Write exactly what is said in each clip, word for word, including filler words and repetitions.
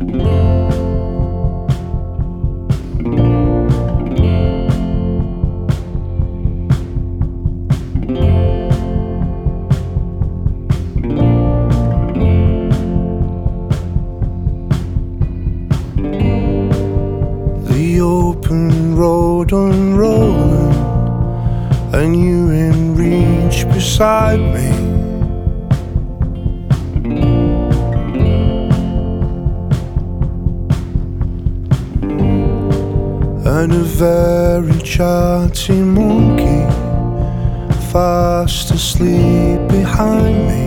The open road unrolling, and you in reach beside me. And a very chatty monkey fast asleep behind me.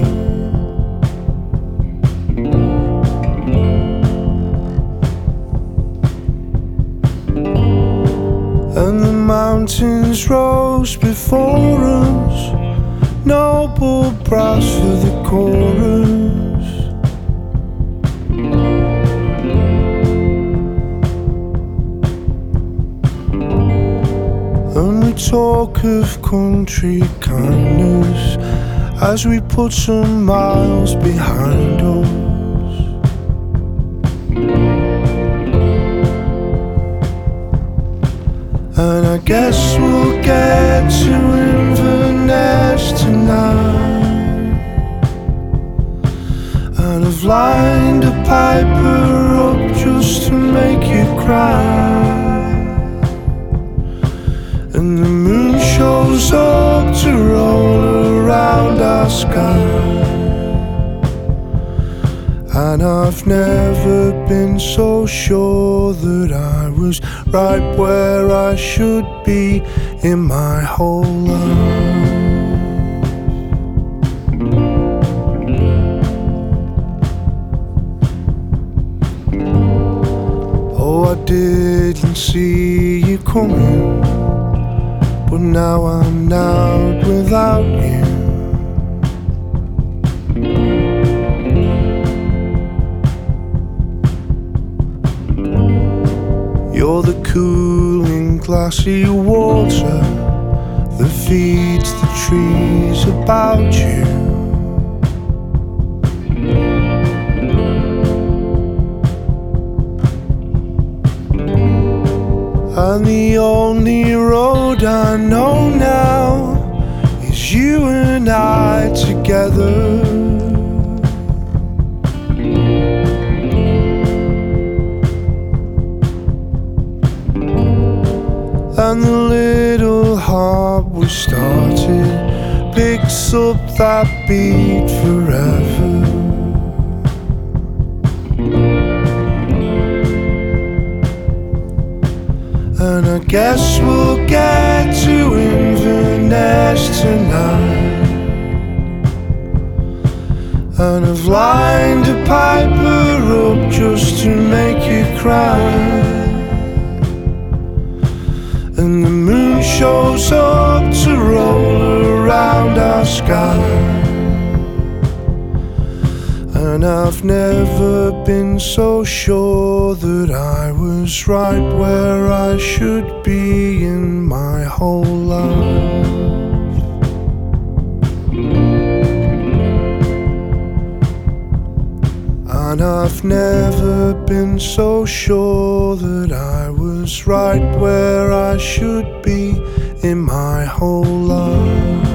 And the mountains rose before us, noble brass for the chorus. And we talk of country kindness as we put some miles behind us. And I guess we'll get to Inverness tonight. And I've lined a piper up just to make you cry. And the moon shows up to roll around our sky. And I've never been so sure that I was right where I should be in my whole life. Oh, I didn't see you coming, but now I'm out without you. You're the cooling glassy water that feeds the trees about you. And the only road I know now is you and I together. And the little heart we started picks up that beat forever. And I guess we'll get to Inverness tonight. And I've lined a piper up just to make you cry. And the moon shows up to roll around our sky. And I've never been so sure that I was right where I should be in my whole life. And I've never been so sure that I was right where I should be in my whole life.